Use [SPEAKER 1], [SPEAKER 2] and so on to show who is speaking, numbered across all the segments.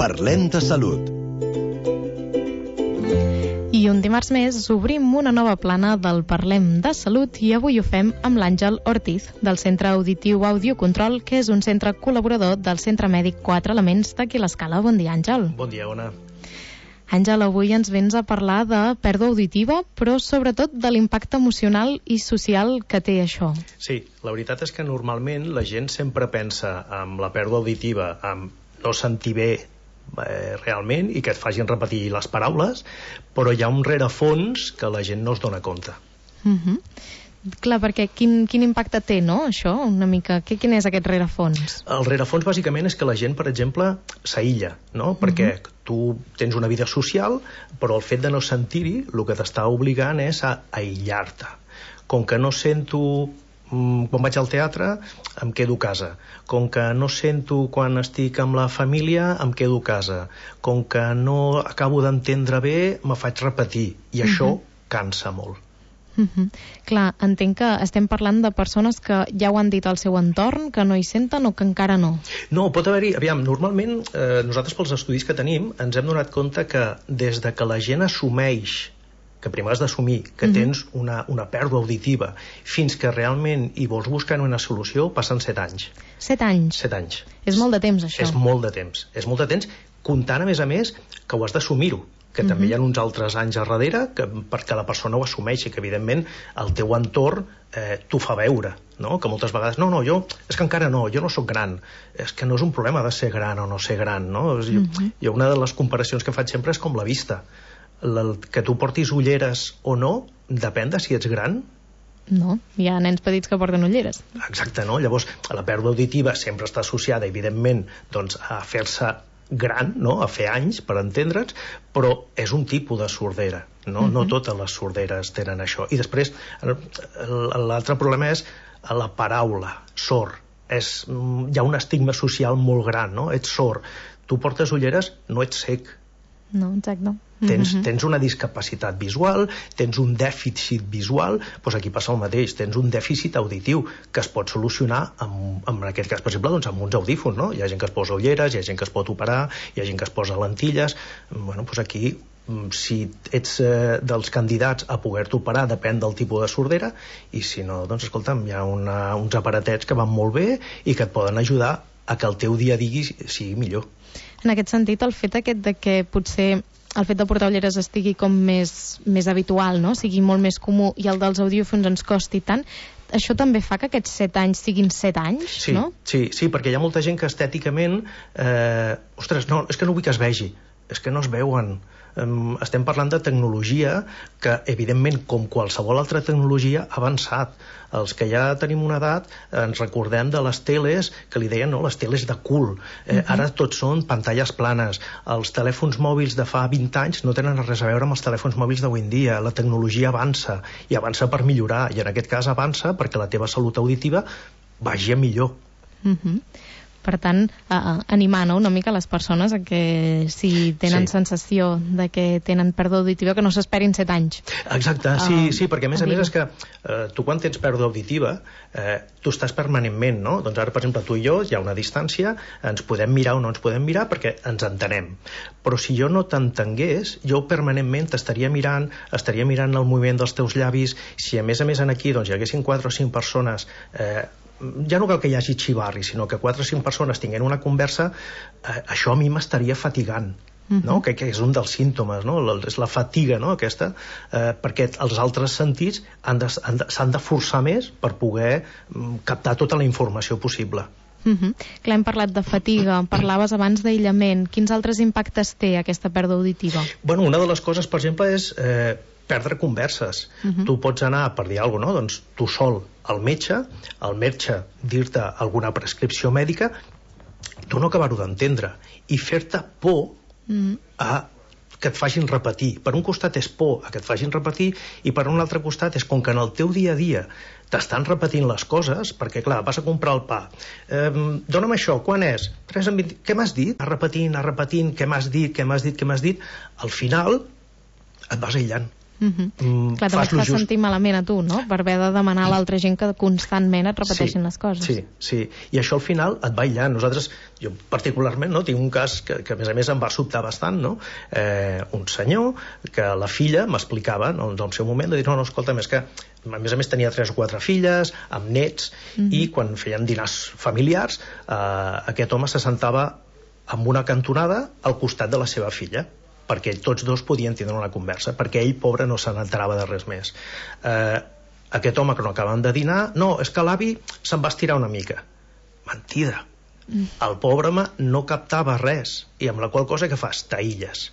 [SPEAKER 1] Parlem de salut.
[SPEAKER 2] I un dimarts més obrim una nova plana del Parlem de Salut i avui ho fem amb l'Àngel Ortiz, del Centre Auditiu Audiocontrol, que és un centre col·laborador del Centre Mèdic 4 Elements d'aquí l'Escala. Bon dia, Àngel.
[SPEAKER 3] Bon dia, Ona.
[SPEAKER 2] Àngel, avui ens vens a parlar de pèrdua auditiva, però sobretot de l'impacte emocional i social que té això.
[SPEAKER 3] Sí, la veritat és que normalment la gent sempre pensa en la pèrdua auditiva, en no sentir bé realment i que et facin repetir les paraules, però hi ha un rerefons que la gent no es dona compte.
[SPEAKER 2] Clar, perquè quin impacte té, no, això? Una mica, quin és aquest rerefons?
[SPEAKER 3] El rerefons bàsicament és que la gent, per exemple, s'aïlla, no? Perquè tu tens una vida social, però el fet de no sentir-hi el que t'està obligant és a aïllar-te. Com que no sento quan vaig al teatre, em quedo a casa. Com que no sento quan estic amb la família, em quedo a casa. Com que no acabo d'entendre bé, me faig repetir. I això cansa molt.
[SPEAKER 2] Clar, entenc que estem parlant de persones que ja ho han dit al seu entorn, que no hi senten o que encara no.
[SPEAKER 3] No, pot haver-hi... Aviam, normalment, nosaltres pels estudis que tenim, ens hem donat compte que des de que la gent assumeix, que primer has d'assumir que tens una pèrdua auditiva, fins que realment hi vols buscar una solució, passen 7 anys.
[SPEAKER 2] 7 anys?
[SPEAKER 3] 7 anys.
[SPEAKER 2] És molt de temps, això.
[SPEAKER 3] És molt de temps. És molt de temps, comptant, a més, que ho has d'assumir-ho, que també hi ha uns altres anys a darrere perquè la persona ho assumeixi, que evidentment el teu entorn t'ho fa veure, no? Que moltes vegades, és que encara no, jo no sóc gran, és que no és un problema de ser gran o no ser gran, no? Jo una de les comparacions que faig sempre és com la vista. Que tu portis ulleres o no depèn de si ets gran.
[SPEAKER 2] No, hi ha nens petits que porten ulleres.
[SPEAKER 3] Exacte, no? Llavors, la pèrdua auditiva sempre està associada, evidentment, doncs, a fer-se gran, no? A fer anys, per entendre'ns, però és un tipus de sordera, no? No totes les sorderes tenen això. I després, l'altre problema és la paraula, sord. Hi ha un estigma social molt gran, no? Ets sord. Tu portes ulleres, no ets cec.
[SPEAKER 2] No, exacte.
[SPEAKER 3] Tens una discapacitat visual, tens un dèficit visual, doncs aquí passa el mateix, tens un dèficit auditiu que es pot solucionar, en aquest cas, per exemple, doncs amb uns audífons, no? Hi ha gent que es posa ulleres, hi ha gent que es pot operar, hi ha gent que es posa lentilles. Bueno, doncs aquí, si ets dels candidats a poder-te operar, depèn del tipus de sordera, i si no, doncs escolta'm, hi ha uns aparatets que van molt bé i que et poden ajudar a que el teu dia a dia sigui millor.
[SPEAKER 2] En aquest sentit, el fet aquest de que potser el fet de portar ulleres estigui com més habitual, no? Sigui molt més comú, i el dels audífons ens costi tant, això també fa que aquests 7 anys siguin 7 anys, no?
[SPEAKER 3] Sí, perquè hi ha molta gent que estèticament ostres, no, és que no vull que es vegi, és que no es veuen. Estem parlant de tecnologia que, evidentment, com qualsevol altra tecnologia, ha avançat. Els que ja tenim una edat ens recordem de les teles que li deien, no?, les teles de cul. Ara tots són pantalles planes. Els telèfons mòbils de fa 20 anys no tenen res a veure amb els telèfons mòbils d'avui en dia. La tecnologia avança, i avança per millorar, i en aquest cas avança perquè la teva salut auditiva vagi a millor.
[SPEAKER 2] Per tant, animar, no?, una mica les persones a que si tenen sensació de que tenen pèrdua auditiva, que no s'esperin 7 anys.
[SPEAKER 3] Exacte, sí, perquè a més és que tu quan tens pèrdua auditiva tu estàs permanentment, no? Doncs ara, per exemple, tu i jo, hi ha una distància, ens podem mirar o no ens podem mirar perquè ens entenem. Però si jo no t'entengués, jo permanentment estaria mirant el moviment dels teus llavis. Si a més aquí doncs, hi haguessin 4 o 5 persones, ja no cal que hi hagi xivarri, sinó que 4 o 5 persones tinguent una conversa, això a mi m'estaria fatigant, no? Que és un dels símptomes, no? És la fatiga, no?, aquesta, perquè els altres sentits s'han de forçar més per poder captar tota la informació possible.
[SPEAKER 2] Clar, hem parlat de fatiga, parlaves abans d'aïllament. Quins altres impactes té aquesta pèrdua auditiva?
[SPEAKER 3] Bueno, una de les coses, per exemple, és perdre converses. Tu pots anar, per dir alguna cosa, doncs tu sol al metge, el metge dir-te alguna prescripció mèdica, tu no acabar-ho d'entendre, i fer-te por a que et facin repetir. Per un costat és por a que et facin repetir, i per un altre costat és com que en el teu dia a dia t'estan repetint les coses, perquè clar, vas a comprar el pa, dona'm això, quan és? 3,20, què m'has dit? Repetint, què m'has dit, al final et vas aïllant.
[SPEAKER 2] Clar, també et fa sentir malament a tu, no? Per haver de demanar a l'altra gent que constantment et repeteixin les coses.
[SPEAKER 3] Sí. I això al final et va aïllant. Nosaltres, jo particularment, no, tinc un cas que a més em va sobtar bastant, no? Un senyor que la filla m'explicava, no, en el seu moment, de dir, no, escolta, és que a més tenia 3 o 4 filles, amb nets, i quan feien dinars familiars, aquest home se sentava en una cantonada al costat de la seva filla, perquè tots dos podien tindre una conversa, perquè ell, pobre, no se n'enterava de res més. Aquest home que no acaben de dinar, no, és que l'avi se'n va estirar una mica. Mentida. El pobre home no captava res, i amb la qual cosa que fas? T'aïlles.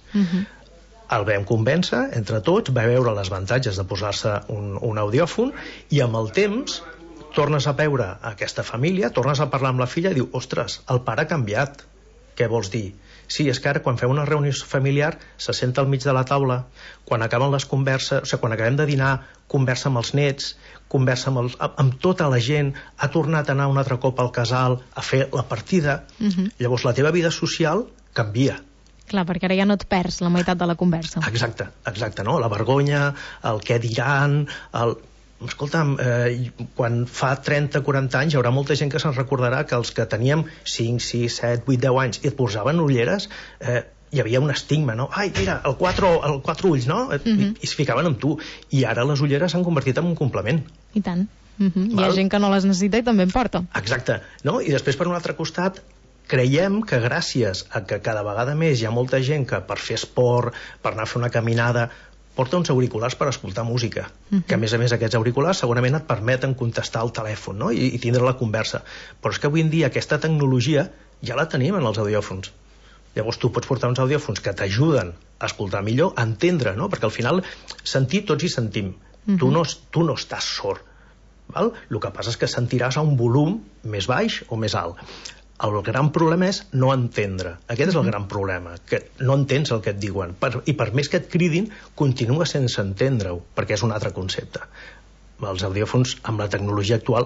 [SPEAKER 3] El vam convèncer, entre tots, va veure els avantatges de posar-se un audiòfon, i amb el temps tornes a veure aquesta família, tornes a parlar amb la filla i diu, ostres, el pare ha canviat. Què vols dir? Sí, és que ara quan feu una reunió familiar se senta al mig de la taula, quan acaben les converses, o sigui, quan acabem de dinar, conversa amb els nets, conversa amb tota la gent, ha tornat a anar un altre cop al casal a fer la partida, llavors la teva vida social canvia.
[SPEAKER 2] Clar, perquè ara ja no et perds la meitat de la conversa.
[SPEAKER 3] Exacte, no? La vergonya, el què diran, escolta'm, quan fa 30-40 anys hi haurà molta gent que se'n recordarà que els que teníem 5, 6, 7, 8, 10 anys i et posaven ulleres, hi havia un estigma, no? Ai, mira, el quatre ulls, no? I es ficaven amb tu. I ara les ulleres s'han convertit en un complement.
[SPEAKER 2] I tant. Hi ha gent que no les necessita i també en porta.
[SPEAKER 3] Exacte. No? I després, per un altre costat, creiem que gràcies a que cada vegada més hi ha molta gent que per fer esport, per anar a fer una caminada, porta uns auriculars per escoltar música, que a més aquests auriculars segurament et permeten contestar al telèfon, no? I tindre la conversa. Però és que avui en dia aquesta tecnologia ja la tenim en els audiòfons. Llavors tu pots portar uns audiòfons que t'ajuden a escoltar millor, a entendre, no? Perquè al final sentir tots hi sentim. Tu no estàs sord. Val? El que passa és que sentiràs a un volum més baix o més alt. El gran problema és no entendre. Aquest és el gran problema, que no entens el que et diuen. I per més que et cridin, continua sense entendre-ho, perquè és un altre concepte. Els audiòfons, amb la tecnologia actual,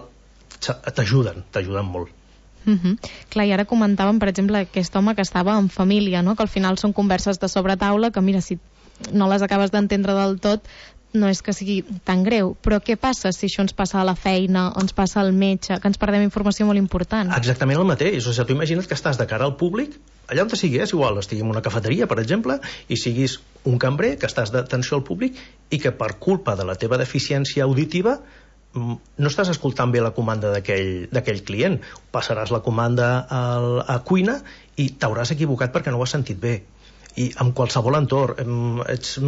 [SPEAKER 3] t'ajuden molt.
[SPEAKER 2] Clar, i ara comentàvem, per exemple, aquest home que estava en família, no? Que al final són converses de sobretaula, que mira, si no les acabes d'entendre del tot, no és que sigui tan greu, però què passa si això ens passa a la feina o ens passa al metge, que ens perdem informació molt important?
[SPEAKER 3] Exactament el mateix. O sigui, tu imagina't que estàs de cara al públic, allà on sigui, és igual, estigui en una cafeteria, per exemple, i siguis un cambrer, que estàs d'atenció al públic i que per culpa de la teva deficiència auditiva no estàs escoltant bé la comanda d'aquell client. Passaràs la comanda a cuina i t'hauràs equivocat perquè no ho has sentit bé. I en qualsevol entorn,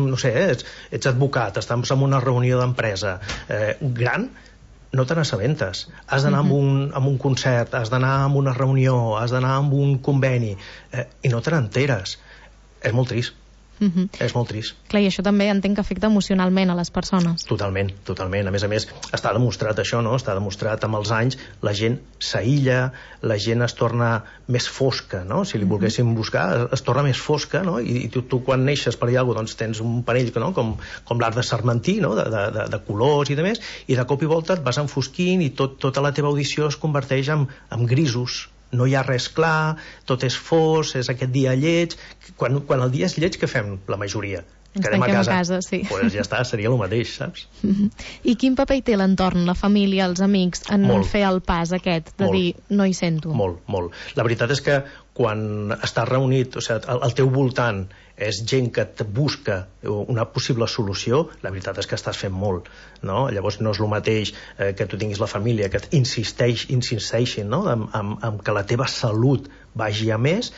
[SPEAKER 3] ets advocat, estàs en una reunió d'empresa gran, no te n'assabentes. Has d'anar a un concert, has d'anar a una reunió, has d'anar a un conveni, i no te n'enteres. És molt trist. És molt trist.
[SPEAKER 2] Clar, i això també entenc que afecta emocionalment a les persones.
[SPEAKER 3] Totalment. A més, està demostrat això, no? Està demostrat amb els anys, la gent s'aïlla, la gent es torna més fosca, no? Si li volguéssim buscar, es torna més fosca, no? I tu quan neixes per dir alguna cosa, doncs tens un panell, no? Com l'art de Sarmentí, no? De colors i de més, i de cop i volta et vas enfosquint i tota la teva audició es converteix en grisos. No hi ha res clar, tot és fos, és aquest dia lleig. Quan el dia és lleig, què fem la majoria? Quedem a casa, sí. Pues ja està, seria el mateix, saps?
[SPEAKER 2] I quin paper hi té l'entorn, la família, els amics, en fer el pas aquest, de dir, no hi sento?
[SPEAKER 3] Molt. La veritat és que quan estàs reunit, o sigui, al teu voltant és gent que et busca una possible solució, la veritat és que estàs fent molt, no? Llavors no és el mateix que tu tinguis la família que insisteixin, no? Amb que la teva salut vagi a més,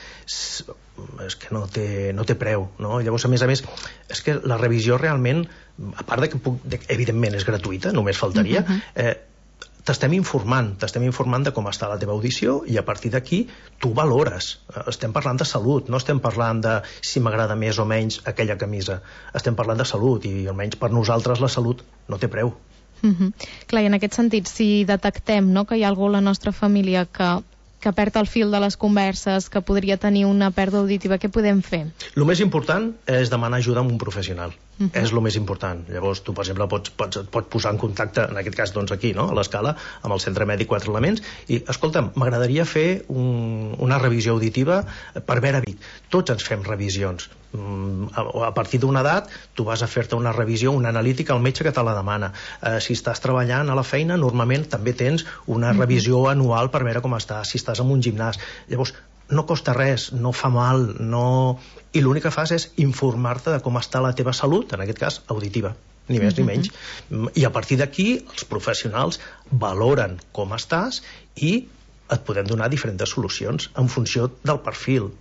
[SPEAKER 3] és que no té preu, no? Llavors, a més, és que la revisió realment, a part de que evidentment és gratuïta, només faltaria, t'estem informant de com està la teva audició i a partir d'aquí tu valores. Estem parlant de salut, no estem parlant de si m'agrada més o menys aquella camisa. Estem parlant de salut i almenys per nosaltres la salut no té preu.
[SPEAKER 2] Clar, i en aquest sentit, si detectem que hi ha algú a la nostra família que perd el fil de les converses, que podria tenir una pèrdua auditiva, què podem fer?
[SPEAKER 3] El més important és demanar ajuda amb un professional. és el més important. Llavors tu, per exemple, pots posar en contacte, en aquest cas doncs aquí, no? A l'Escala, amb el Centre Mèdic 4 Elements, i escolta'm, m'agradaria fer una revisió auditiva per veure Vic. Tots ens fem revisions. A partir d'una edat tu vas a fer-te una revisió, una analítica al metge que te la demana. Si estàs treballant a la feina, normalment també tens una revisió anual per veure com estàs, si estàs en un gimnàs. Llavors no costa res, no fa mal, i l'únic que fas és informar-te de com està la teva salut, en aquest cas auditiva, ni més ni menys. I a partir d'aquí els professionals valoren com estàs i et podem donar diferents solucions en funció del perfil.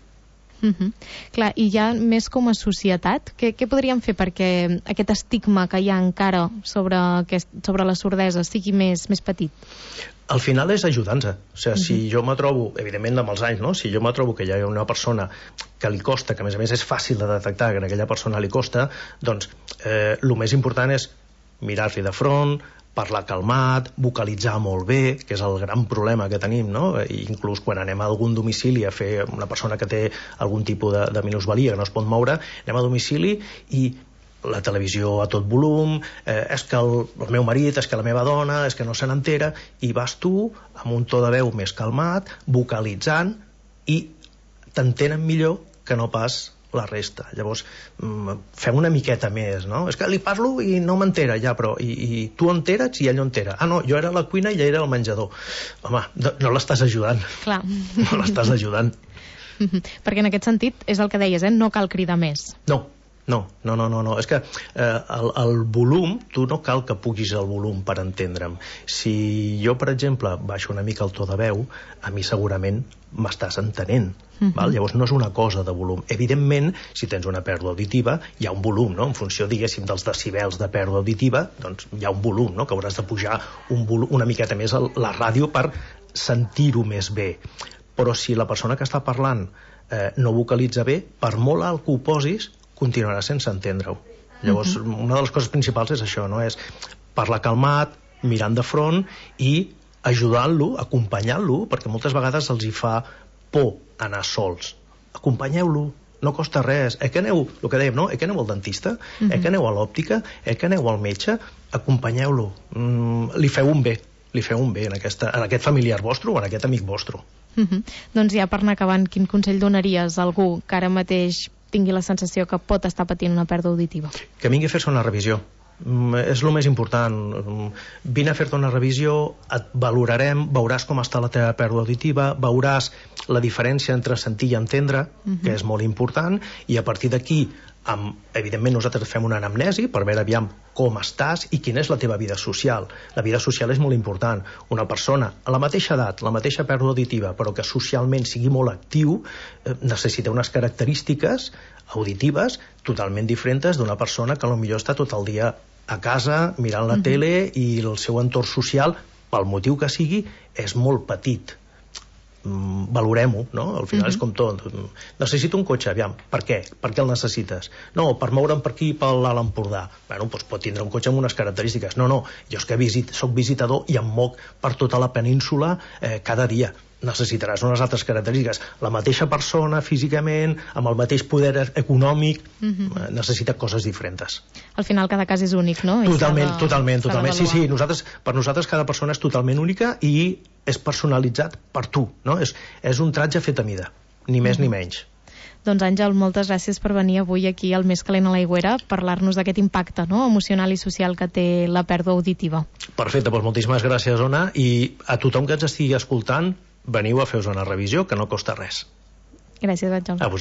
[SPEAKER 2] Clar, i ja més com a societat, què podríem fer perquè aquest estigma que hi ha encara sobre la sordesa sigui més petit?
[SPEAKER 3] Al final és ajudar-nos. O sigui, si jo me trobo, evidentment amb els anys, no? Si jo me trobo que hi ha una persona que li costa, que a més és fàcil de detectar que a aquella persona li costa, doncs el més important és mirar-li de front, parlar calmat, vocalitzar molt bé, que és el gran problema que tenim, no? I inclús quan anem a algun domicili a fer una persona que té algun tipus de minusvalia, que no es pot moure, anem a domicili i la televisió a tot volum, és que el meu marit, és que la meva dona, és que no se n'entera, i vas tu amb un to de veu més calmat, vocalitzant, i t'entenen millor que no pas la resta. Llavors fem una miqueta més, no? És que li parlo i no m'entera ja, però i tu enteres i ell no entera. Ah, no, jo era a la cuina i ella era al menjador. Home, no l'estàs ajudant.
[SPEAKER 2] Clar.
[SPEAKER 3] No l'estàs ajudant.
[SPEAKER 2] Perquè en aquest sentit és el que deies, no cal cridar més.
[SPEAKER 3] No. És que el volum, tu no cal que puguis el volum per entendre'm. Si jo, per exemple, baixo una mica el to de veu, a mi segurament m'estàs entenent. Llavors no és una cosa de volum. Evidentment, si tens una pèrdua auditiva, hi ha un volum, no? En funció, diguéssim, dels decibels de pèrdua auditiva, doncs hi ha un volum, no? Que hauràs de pujar una miqueta més la ràdio per sentir-ho més bé. Però si la persona que està parlant no vocalitza bé, per molt alt que ho posis, continuarà sense entendre-ho. Llavors, una de les coses principals és això, no? És parlar calmat, mirant de front i ajudant-lo, acompanyant-lo, perquè moltes vegades els hi fa por anar sols. Acompanyeu-lo, no costa res. Que aneu, el que dèiem, no? Que aneu al dentista, que aneu a l'òptica, que aneu al metge, acompanyeu-lo. Li feu un bé en aquest familiar vostre o en aquest amic vostre.
[SPEAKER 2] Doncs ja per anar acabant, quin consell donaries a algú que ara mateix tingui la sensació que pot estar patint una pèrdua auditiva?
[SPEAKER 3] Que vingui a fer-se una revisió. És el més important. Vine a fer-te una revisió, et valorarem, veuràs com està la teva pèrdua auditiva, veuràs la diferència entre sentir i entendre, que és molt important, i a partir d'aquí, evidentment nosaltres fem una anamnesi per veure aviam com estàs i quina és la teva vida social. La vida social és molt important. Una persona a la mateixa edat, la mateixa pèrdua auditiva, però que socialment sigui molt actiu, necessita unes característiques auditives totalment diferents d'una persona que potser està tot el dia a casa mirant la tele i el seu entorn social, pel motiu que sigui, és molt petit. Valorem-ho, no? Al final és com tot. Necessito un cotxe, aviam, per què? Per què el necessites? No, per moure'm per aquí, per l'Alt Empordà. Bueno, doncs pot tindre un cotxe amb unes característiques. No, jo és que soc visitador i em moc per tota la península cada dia. Necessitaràs unes altres característiques. La mateixa persona, físicament, amb el mateix poder econòmic, necessita coses diferents.
[SPEAKER 2] Al final cada cas és únic, no?
[SPEAKER 3] Totalment. Sí, per nosaltres cada persona és totalment única i és personalitzat per tu, no? És un tratge fet a mida, ni més ni menys.
[SPEAKER 2] Doncs Àngel, moltes gràcies per venir avui aquí al Més calent a l'aigüera, parlar-nos d'aquest impacte emocional i social que té la pèrdua auditiva.
[SPEAKER 3] Perfecte, doncs moltíssimes gràcies, Ona, i a tothom que ens estigui escoltant, veniu a fer-vos una revisió, que no costa res.
[SPEAKER 2] Gràcies, Àngel.